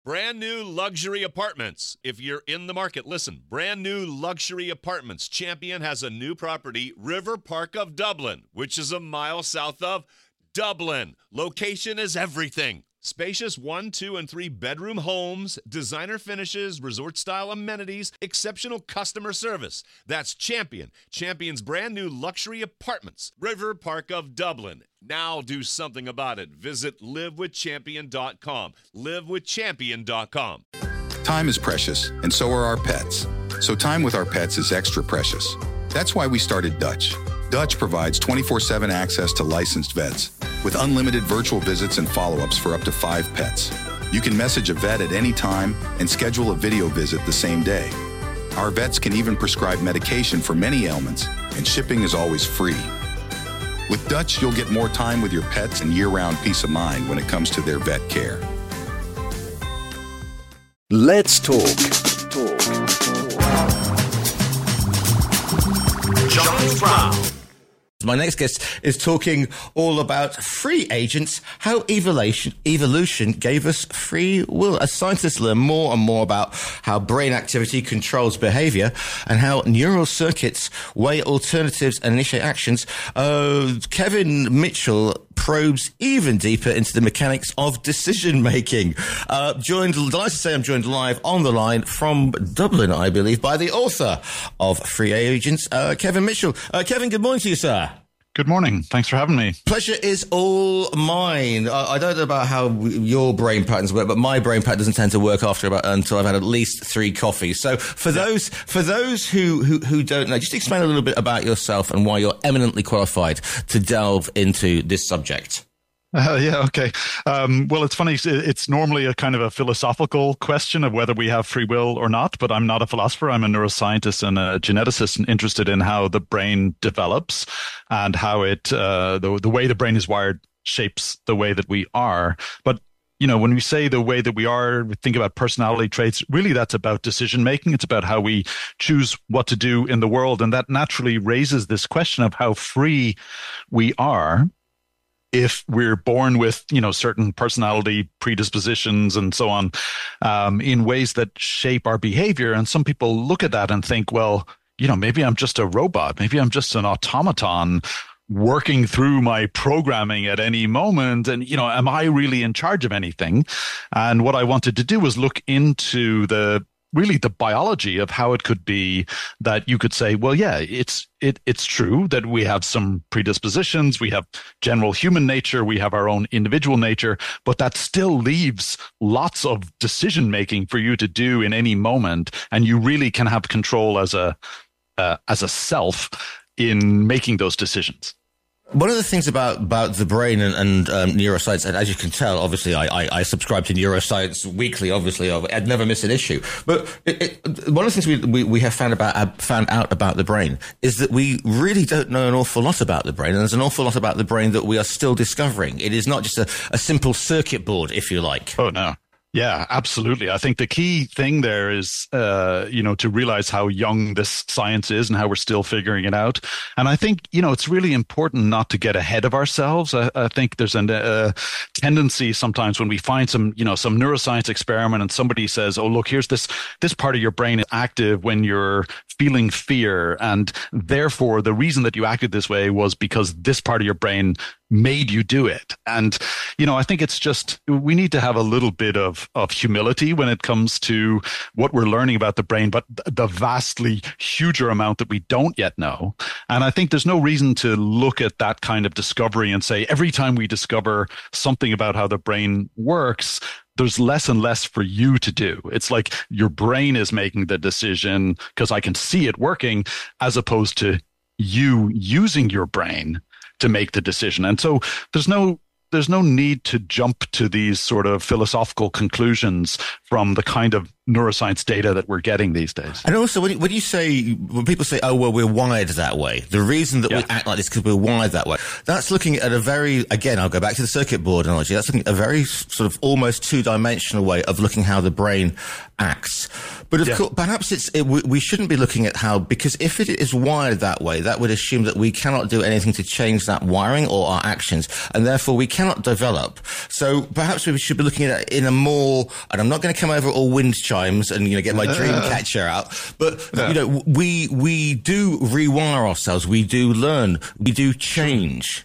Brand new luxury apartments. If you're in the market, listen. Brand new luxury apartments. Champion has a new property, River Park of Dublin, which is a mile south of Dublin. Location is everything. Spacious 1, 2, and 3 bedroom homes, designer finishes, resort-style amenities, exceptional customer service. That's Champion. Champion's brand new luxury apartments. River Park of Dublin. Now do something about it. Visit livewithchampion.com. Livewithchampion.com. Time is precious, and so are our pets. So time with our pets is extra precious. That's why we started Dutch. Dutch provides 24/7 access to licensed vets with unlimited virtual visits and follow-ups for up to 5 pets. You can message a vet at any time and schedule a video visit the same day. Our vets can even prescribe medication for many ailments, and shipping is always free. With Dutch, you'll get more time with your pets and year-round peace of mind when it comes to their vet care. Let's talk. John Brown. My next guest is talking all about free agents, how evolution gave us free will. As scientists learn more and more about how brain activity controls behavior and how neural circuits weigh alternatives and initiate actions, Kevin Mitchell probes even deeper into the mechanics of decision-making. Delighted to say I'm joined live on the line from Dublin, I believe, by the author of Free Agents, Kevin Mitchell. Kevin, good morning to you, sir. Good morning. Thanks for having me. Pleasure is all mine. I don't know about how your brain patterns work, but my brain pattern doesn't tend to work until I've had at least 3 coffees. So for those who don't know, just explain a little bit about yourself and why you're eminently qualified to delve into this subject. Okay. Well, it's funny. It's normally a kind of a philosophical question of whether we have free will or not, but I'm not a philosopher. I'm a neuroscientist and a geneticist and interested in how the brain develops and how it, the way the brain is wired shapes the way that we are. But when we say the way that we are, we think about personality traits, really that's about decision making. It's about how we choose what to do in the world. And that naturally raises this question of how free we are if we're born with, certain personality predispositions and so on, in ways that shape our behavior. And some people look at that and think, well, maybe I'm just a robot. Maybe I'm just an automaton working through my programming at any moment. And, am I really in charge of anything? And what I wanted to do was look into the biology of how it could be that you could say, well, yeah, it's true that we have some predispositions, we have general human nature, we have our own individual nature, but that still leaves lots of decision making for you to do in any moment, and you really can have control as a self in making those decisions. One of the things about the brain and neuroscience, and as you can tell, obviously, I subscribe to Neuroscience Weekly. Obviously, I'd never miss an issue. But one of the things we have found out about the brain is that we really don't know an awful lot about the brain, and there's an awful lot about the brain that we are still discovering. It is not just a simple circuit board, if you like. Oh no. Yeah, absolutely. I think the key thing there is, to realize how young this science is and how we're still figuring it out. And I think, it's really important not to get ahead of ourselves. I think there's a tendency sometimes when we find some neuroscience experiment and somebody says, oh, look, here's this part of your brain is active when you're feeling fear. And therefore, the reason that you acted this way was because this part of your brain made you do it. And, I think it's just, we need to have a little bit of humility when it comes to what we're learning about the brain, but the vastly huger amount that we don't yet know. And I think there's no reason to look at that kind of discovery and say, every time we discover something about how the brain works, there's less and less for you to do. It's like your brain is making the decision because I can see it working, as opposed to you using your brain to make the decision. And so there's no need to jump to these sort of philosophical conclusions from the kind of neuroscience data that we're getting these days. And also, when people say, oh, well, we're wired that way, the reason that we act like this is because we're wired that way, that's looking at a very, again, I'll go back to the circuit board analogy, that's looking at a very sort of almost two-dimensional way of looking how the brain acts. But of course, perhaps we shouldn't be looking at how, because if it is wired that way, that would assume that we cannot do anything to change that wiring or our actions, and therefore we cannot develop. So perhaps we should be looking at it in a more, and I'm not going to come over all wind chimes and, get my dream catcher out, but, we do rewire ourselves, we do learn, we do change.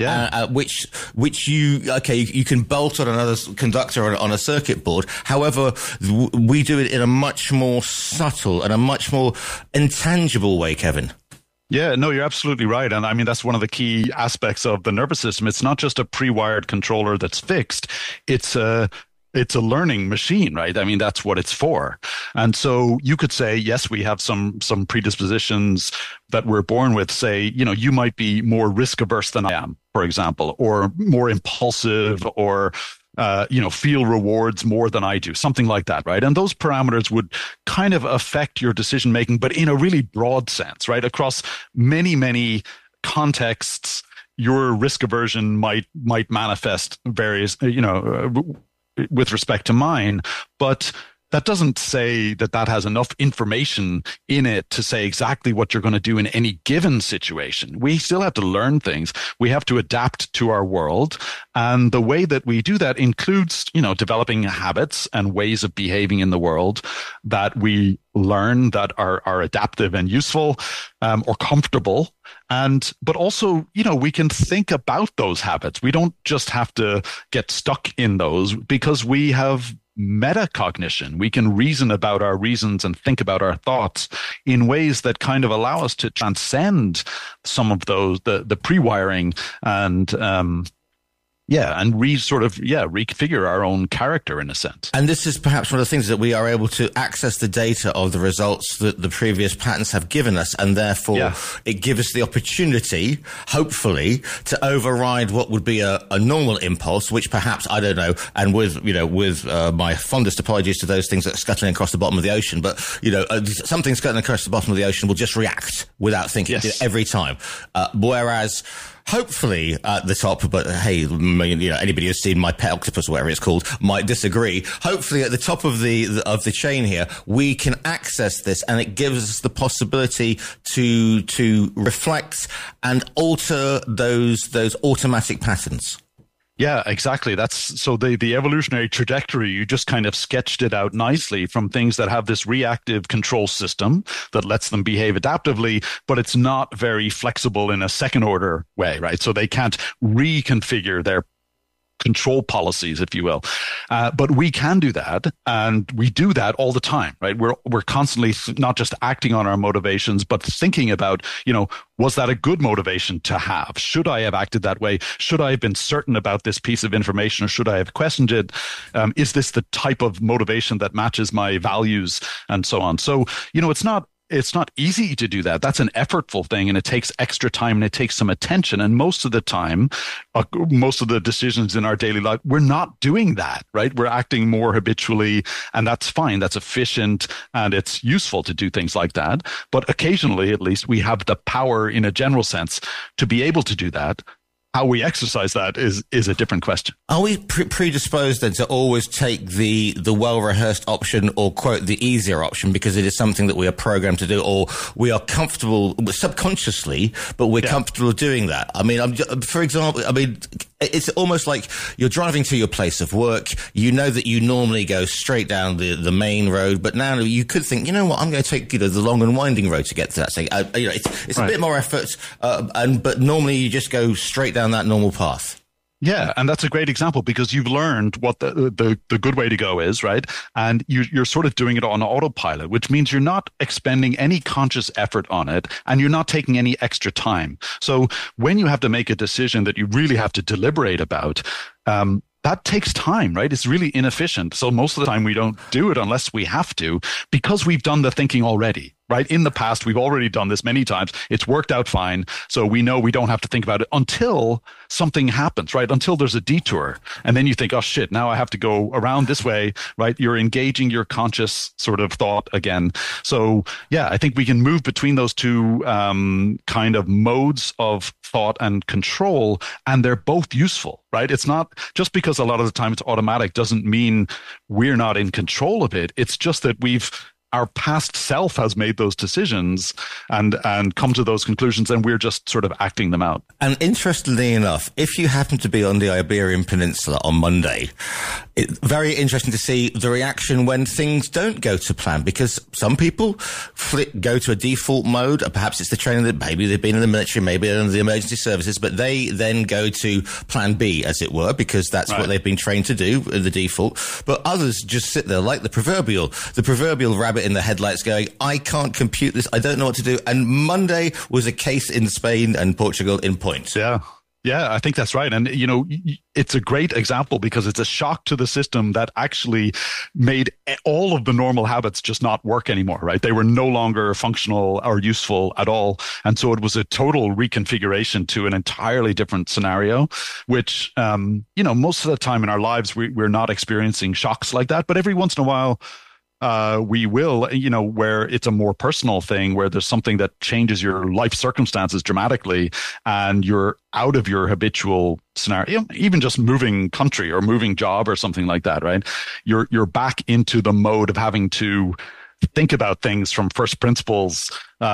Which you can bolt on another conductor on a circuit board. However, we do it in a much more subtle and a much more intangible way, Kevin. Yeah, no, you're absolutely right. And I mean, that's one of the key aspects of the nervous system. It's not just a pre-wired controller that's fixed. It's a learning machine, right? I mean, that's what it's for. And so you could say, yes, we have some predispositions that we're born with. Say, you might be more risk averse than I am, for example, or more impulsive, or feel rewards more than I do, something like that, right? And those parameters would kind of affect your decision making, but in a really broad sense, right? Across many, many contexts, your risk aversion might manifest various, with respect to mine, but that doesn't say that has enough information in it to say exactly what you're going to do in any given situation. We still have to learn things. We have to adapt to our world. And the way that we do that includes, developing habits and ways of behaving in the world that we learn that are adaptive and useful, or comfortable. But also, we can think about those habits. We don't just have to get stuck in those, because we have metacognition. We can reason about our reasons and think about our thoughts in ways that kind of allow us to transcend some of those, the pre-wiring and reconfigure our own character in a sense. And this is perhaps one of the things that we are able to access the data of the results that the previous patterns have given us, and therefore it gives us the opportunity, hopefully, to override what would be a normal impulse, which perhaps, I don't know, and with my fondest apologies to those things that are scuttling across the bottom of the ocean, but, something scuttling across the bottom of the ocean will just react without thinking every time. Whereas hopefully at the top, but hey, anybody who's seen My Pet Octopus, or whatever it's called, might disagree. Hopefully at the top of the chain here, we can access this, and it gives us the possibility to reflect and alter those automatic patterns. Yeah, exactly. That's so the evolutionary trajectory, you just kind of sketched it out nicely from things that have this reactive control system that lets them behave adaptively, but it's not very flexible in a second order way, right? So they can't reconfigure their control policies, if you will. But we can do that, and we do that all the time, right? We're constantly not just acting on our motivations, but thinking about, was that a good motivation to have? Should I have acted that way? Should I have been certain about this piece of information, or should I have questioned it? Is this the type of motivation that matches my values, and so on? So, it's not easy to do that. That's an effortful thing, and it takes extra time, and it takes some attention. And most of the time, most of the decisions in our daily life, we're not doing that, right? We're acting more habitually, and that's fine. That's efficient, and it's useful to do things like that. But occasionally, at least, we have the power in a general sense to be able to do that. How we exercise that is a different question. Are we predisposed then to always take the well-rehearsed option, or quote, the easier option, because it is something that we are programmed to do, or we are comfortable subconsciously, but we're comfortable doing that? I mean, for example, it's almost like you're driving to your place of work. You know that you normally go straight down the main road, but now you could think, I'm going to take the long and winding road to get to that thing. It's a bit more effort, but normally you just go straight down that normal path. Yeah, and that's a great example, because you've learned what the good way to go is, right? And you're sort of doing it on autopilot, which means you're not expending any conscious effort on it, and you're not taking any extra time. So when you have to make a decision that you really have to deliberate about, that takes time, right? It's really inefficient. So most of the time we don't do it unless we have to, because we've done the thinking already. right? In the past, we've already done this many times. It's worked out fine. So we know we don't have to think about it until something happens, right? Until there's a detour. And then you think, oh shit, now I have to go around this way, right? You're engaging your conscious sort of thought again. So yeah, I think we can move between those two kind of modes of thought and control, and they're both useful, right? It's not just because a lot of the time it's automatic doesn't mean we're not in control of it. It's just that our past self has made those decisions and come to those conclusions, and we're just sort of acting them out. And interestingly enough, if you happen to be on the Iberian Peninsula on Monday, it's very interesting to see the reaction when things don't go to plan, because some people go to a default mode. Perhaps it's the training that maybe they've been in the military, maybe in the emergency services, but they then go to plan B, as it were, because that's what they've been trained to do, the default. But others just sit there like the proverbial rabbit in the headlights going, I can't compute this, I don't know what to do. And Monday was a case in Spain and Portugal in point. Yeah, I think that's right. And, it's a great example because it's a shock to the system that actually made all of the normal habits just not work anymore, right? They were no longer functional or useful at all. And so it was a total reconfiguration to an entirely different scenario, which, most of the time in our lives, we're not experiencing shocks like that. But every once in a while, we will, where it's a more personal thing, where there's something that changes your life circumstances dramatically and you're out of your habitual scenario, even just moving country or moving job or something like that, right? You're back into the mode of having to think about things from first principles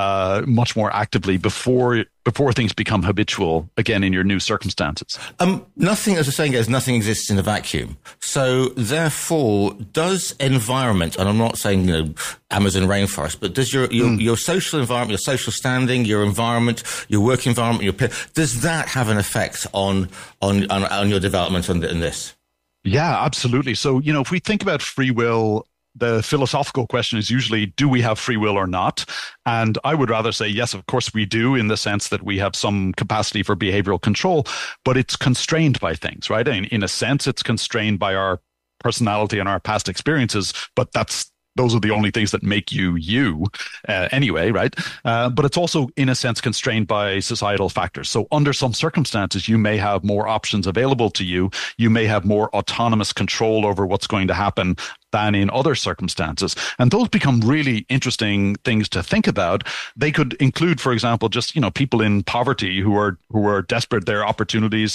much more actively before things become habitual again in your new circumstances. Nothing, as the saying goes, nothing exists in a vacuum. So therefore, does environment, and I'm not saying Amazon rainforest, but does your social environment, your social standing, your environment, your work environment, does that have an effect on your development in this? Yeah, absolutely. So if we think about free will, the philosophical question is usually, do we have free will or not? And I would rather say, yes, of course we do, in the sense that we have some capacity for behavioral control, but it's constrained by things, right? In a sense, it's constrained by our personality and our past experiences, but those are the only things that make you anyway, right? But it's also, in a sense, constrained by societal factors. So under some circumstances, you may have more options available to you. You may have more autonomous control over what's going to happen than in other circumstances. And those become really interesting things to think about. They could include, for example, just, people in poverty who are desperate. Their opportunities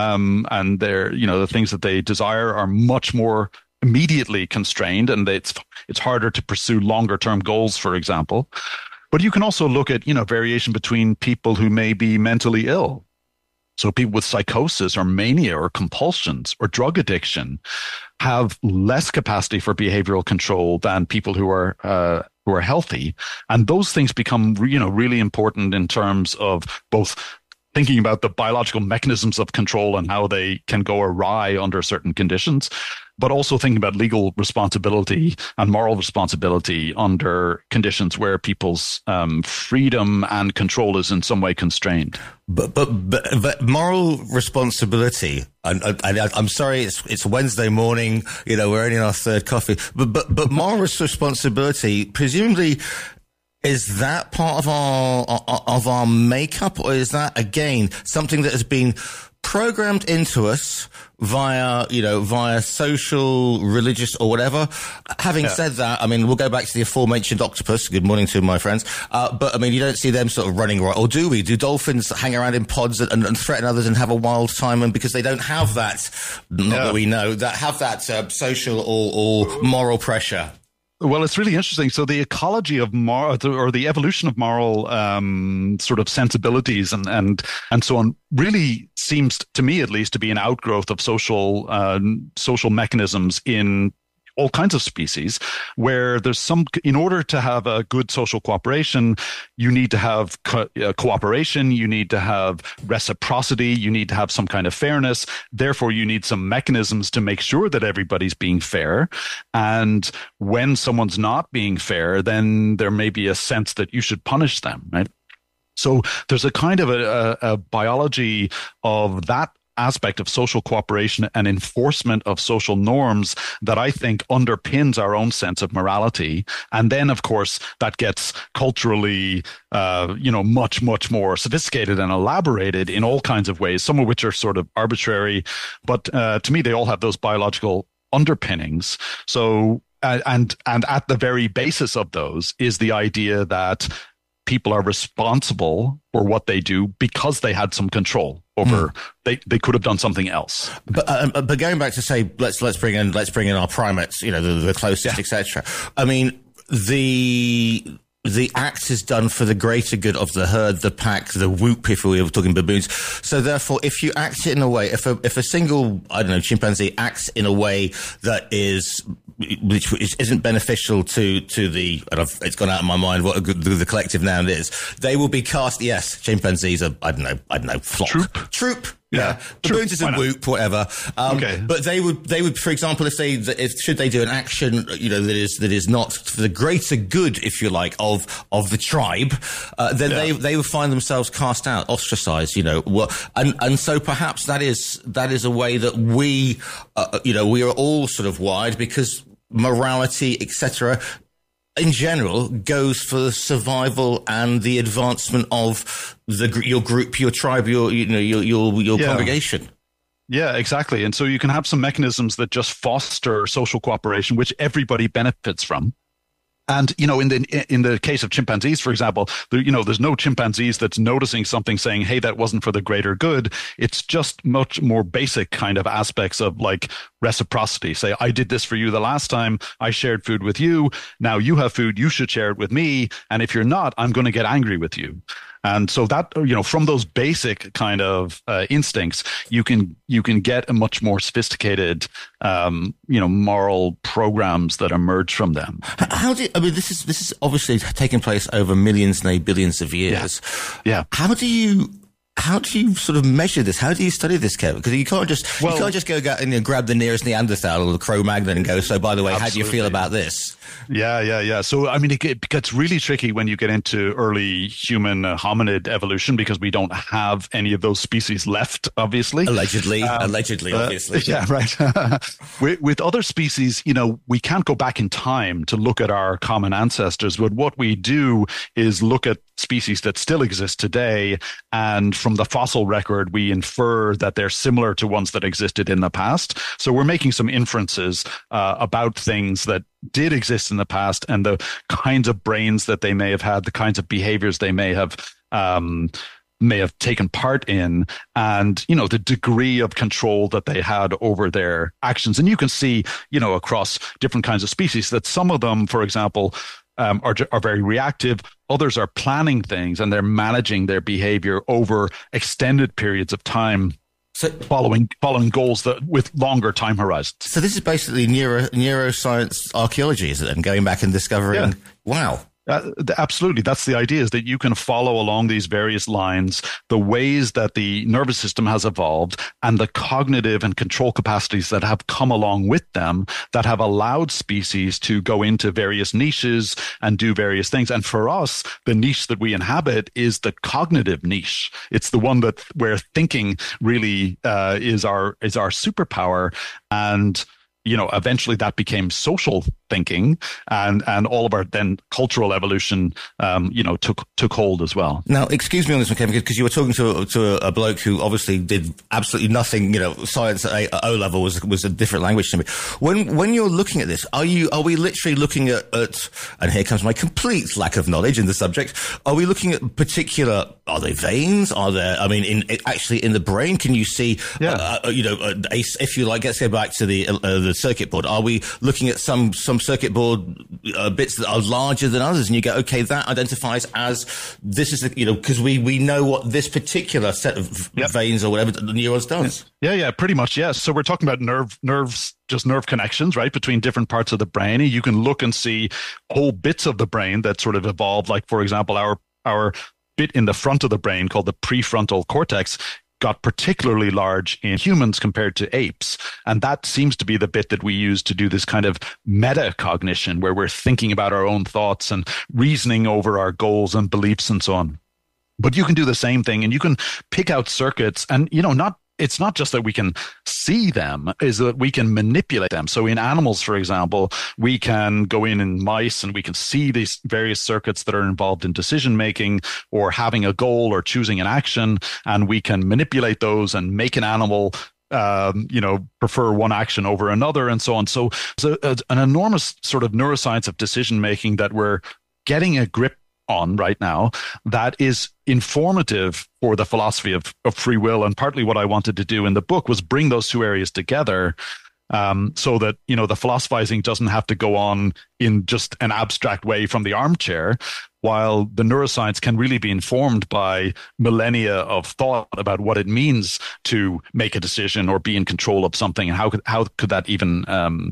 and their, the things that they desire are much more immediately constrained, and it's harder to pursue longer term goals, for example. But you can also look at, variation between people who may be mentally ill. So people with psychosis or mania or compulsions or drug addiction have less capacity for behavioral control than people who are healthy. And those things become, really important in terms of both thinking about the biological mechanisms of control and how they can go awry under certain conditions, but also thinking about legal responsibility and moral responsibility under conditions where people's freedom and control is in some way constrained. But moral responsibility, and I'm sorry, it's Wednesday morning, we're only in our third coffee, but moral responsibility, presumably, is that part of our makeup, or is that again something that has been programmed into us via social, religious, or whatever? Having said that, we'll go back to the aforementioned octopus. Good morning to my friends. But you don't see them sort of running right, or do we? Do dolphins hang around in pods and threaten others and have a wild time? And because they don't have that, that we know, that have that social or moral pressure. Well, it's really interesting. So the ecology of or the evolution of moral sort of sensibilities and so on really seems, to me at least, to be an outgrowth of social mechanisms in all kinds of species, where there's in order to have a good social cooperation, you need to have cooperation, you need to have reciprocity, you need to have some kind of fairness. Therefore, you need some mechanisms to make sure that everybody's being fair. And when someone's not being fair, then there may be a sense that you should punish them, right? So there's a kind of a biology of that aspect of social cooperation and enforcement of social norms that I think underpins our own sense of morality. And then, of course, that gets culturally, much, much more sophisticated and elaborated in all kinds of ways, some of which are sort of arbitrary. But to me, they all have those biological underpinnings. So, and at the very basis of those is the idea that people are responsible for what they do because they had some control over. They could have done something else. But going back to say, let's bring in our primates, the closest, etc. I mean, the act is done for the greater good of the herd, the pack, the whoop, if we were talking baboons. So therefore, if you act it in a way, if a single, chimpanzee acts in a way that which isn't beneficial to the, and it's gone out of my mind what the collective noun is, they will be cast, yes, chimpanzees are, flock. Troop. Yeah, baboons is a whoop, whatever. Okay. But they would, for example, should they do an action, that is not for the greater good, if you like, of the tribe, then they would find themselves cast out, ostracized, and so perhaps that is a way that we are all sort of wired, because morality, etc., in general, goes for the survival and the advancement of your group, your tribe, your congregation. Yeah, exactly. And so you can have some mechanisms that just foster social cooperation, which everybody benefits from. And, in the case of chimpanzees, for example, there's no chimpanzees that's noticing something saying, hey, that wasn't for the greater good. It's just much more basic kind of aspects of like reciprocity. Say, I did this for you the last time. I shared food with you. Now you have food. You should share it with me. And if you're not, I'm going to get angry with you. And so that, from those basic kind of instincts, you can get a much more sophisticated, moral programs that emerge from them. This is obviously taking place over millions, nay, billions of years. Yeah. How do you sort of measure this? How do you study this, Kevin? Because you can't just go and grab the nearest Neanderthal or the Cro-Magnon and go, so by the way, Absolutely. How do you feel about this? Yeah. So, it gets really tricky when you get into early human hominid evolution, because we don't have any of those species left, obviously. Allegedly, obviously. Yeah, right. With other species, we can't go back in time to look at our common ancestors, but what we do is look at species that still exist today, and from the fossil record, we infer that they're similar to ones that existed in the past. So we're making some inferences about things that did exist in the past, and the kinds of brains that they may have had, the kinds of behaviors they may have taken part in, and the degree of control that they had over their actions. And you can see, across different kinds of species, that some of them, for example, are very reactive. Others are planning things, and they're managing their behavior over extended periods of time. So, following goals that with longer time horizons. So this is basically neuroscience archaeology, is it? And going back and discovering, wow. Absolutely. That's the idea, is that you can follow along these various lines, the ways that the nervous system has evolved and the cognitive and control capacities that have come along with them that have allowed species to go into various niches and do various things. And for us, the niche that we inhabit is the cognitive niche. It's the one where thinking really is our superpower. And eventually that became social thinking, and all of our then cultural evolution, took hold as well. Now, excuse me on this one, Kevin, because you were talking to a bloke who obviously did absolutely nothing. Science at O level was a different language to me. When you're looking at this, are we literally looking at? And here comes my complete lack of knowledge in the subject. Are we looking at particular? Are they veins? Are there? Actually in the brain, can you see? If you like, let's go back to the circuit board. Are we looking at some circuit board bits that are larger than others, and you go, okay, that identifies as this is because we know what this particular set of veins or whatever the neurons does. Yeah, pretty much, yes. So we're talking about nerves, just nerve connections, right, between different parts of the brain. You can look and see whole bits of the brain that sort of evolved, like, for example, our bit in the front of the brain called the prefrontal cortex got particularly large in humans compared to apes. And that seems to be the bit that we use to do this kind of metacognition, where we're thinking about our own thoughts and reasoning over our goals and beliefs and so on. But you can do the same thing, and you can pick out circuits, and it's not just that we can see them, is that we can manipulate them. So in animals, for example, we can go in mice and we can see these various circuits that are involved in decision making or having a goal or choosing an action, and we can manipulate those and make an animal prefer one action over another and so on. So it's an enormous sort of neuroscience of decision making that we're getting a grip on right now that is informative for the philosophy of free will. And partly what I wanted to do in the book was bring those two areas together, so that, the philosophizing doesn't have to go on in just an abstract way from the armchair, while the neuroscience can really be informed by millennia of thought about what it means to make a decision or be in control of something, and how could that even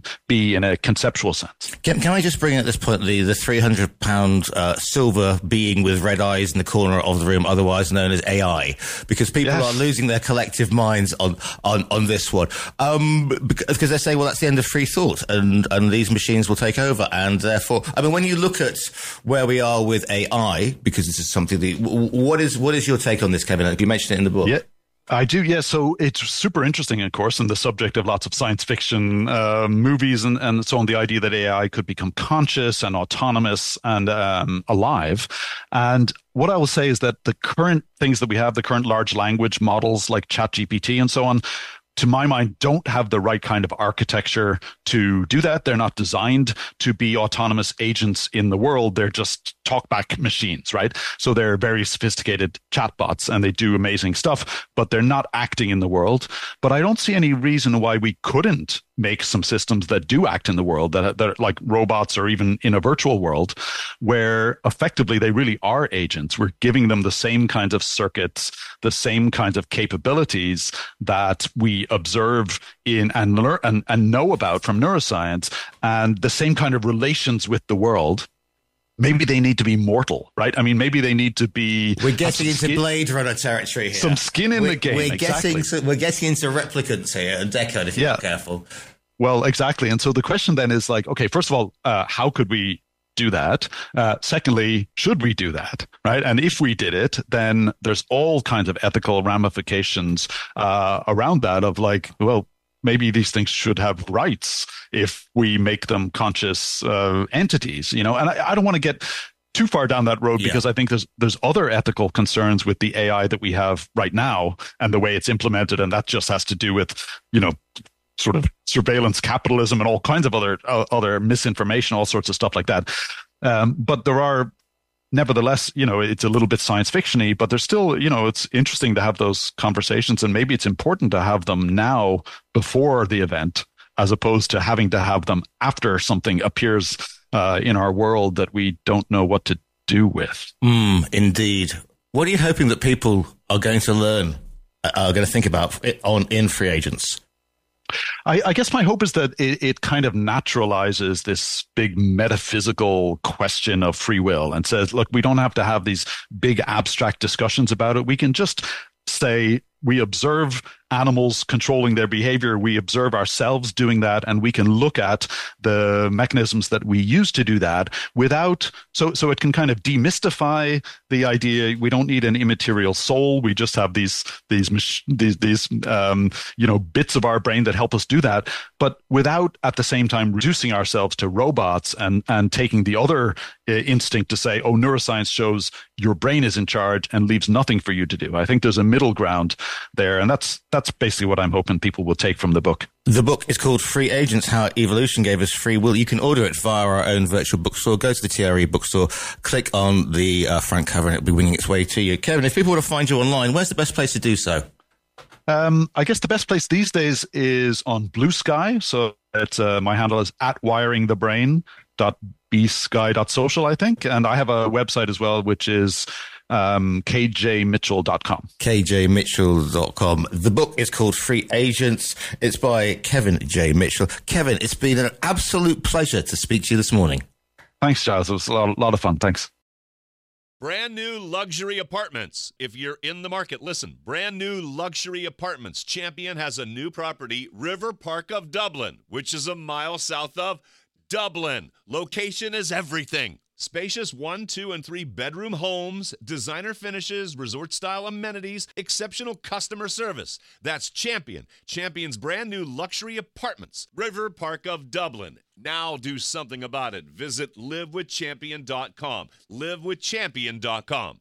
be in a conceptual sense. Can I just bring in at this point the 300-pound silver being with red eyes in the corner of the room, otherwise known as AI, because people are losing their collective minds on this one, because they say, well, that's the end of free thought, and these machines will take over, and therefore, I mean, when you look at where we are with AI, because this is something what is your take on this, Kevin? You mentioned it in the book. Yeah. I do, yeah. So it's super interesting, of course, and the subject of lots of science fiction movies and so on, the idea that AI could become conscious and autonomous and alive. And what I will say is that the current things that we have, the current large language models like ChatGPT and so on, to my mind, don't have the right kind of architecture to do that. They're not designed to be autonomous agents in the world. They're just talkback machines, right? So they're very sophisticated chatbots and they do amazing stuff, but they're not acting in the world. But I don't see any reason why we couldn't make some systems that do act in the world, that are like robots or even in a virtual world, where effectively they really are agents. We're giving them the same kinds of circuits, the same kinds of capabilities that we observe in and learn and know about from neuroscience, and the same kind of relations with the world. Maybe they need to be mortal, right? I mean, maybe they need to be... We're getting into Blade Runner territory here. Some skin in the game, we're getting into replicants here, and Deckard, if you're not careful. Well, exactly. And so the question then is like, okay, first of all, how could we do that? Secondly, should we do that, right? And if we did it, then there's all kinds of ethical ramifications around that of like, well, maybe these things should have rights if we make them conscious entities, and I don't want to get too far down that road because I think there's other ethical concerns with the AI that we have right now and the way it's implemented. And that just has to do with, sort of surveillance capitalism and all kinds of other misinformation, all sorts of stuff like that. But there are, nevertheless, it's a little bit science fiction-y, but there's still, it's interesting to have those conversations, and maybe it's important to have them now before the event, as opposed to having to have them after something appears in our world that we don't know what to do with. Indeed. What are you hoping that people are going to learn, are going to think about in Free Agents? I guess my hope is that it kind of naturalizes this big metaphysical question of free will and says, look, we don't have to have these big abstract discussions about it. We can just say we observe animals controlling their behavior. We observe ourselves doing that, and we can look at the mechanisms that we use to do that without, so it can kind of demystify the idea. We don't need an immaterial soul. We just have these bits of our brain that help us do that, but without at the same time reducing ourselves to robots and taking the other instinct to say, oh, neuroscience shows your brain is in charge and leaves nothing for you to do. I think there's a middle ground there, and that's basically what I'm hoping people will take from the book. The book is called Free Agents, How Evolution Gave Us Free Will. You can order it via our own virtual bookstore. Go to the TRE bookstore, click on the front cover, and it'll be winging its way to you. Kevin, if people want to find you online, where's the best place to do so? I guess the best place these days is on Blue Sky. So it's my handle is @wiringthebrain.bsky.social, I think. And I have a website as well, which is kjmitchell.com. kjmitchell.com. The book is called Free Agents. It's by Kevin J. Mitchell. Kevin, it's been an absolute pleasure to speak to you this morning. Thanks, Giles. It was a lot of fun. Thanks. Brand new luxury apartments. If you're in the market, listen. Brand new luxury apartments. Champion has a new property, River Park of Dublin, which is a mile south of Dublin. Location is everything. Spacious 1, 2, and 3 bedroom homes, designer finishes, resort-style amenities, exceptional customer service. That's Champion. Champion's brand new luxury apartments. River Park of Dublin. Now do something about it. Visit livewithchampion.com. livewithchampion.com.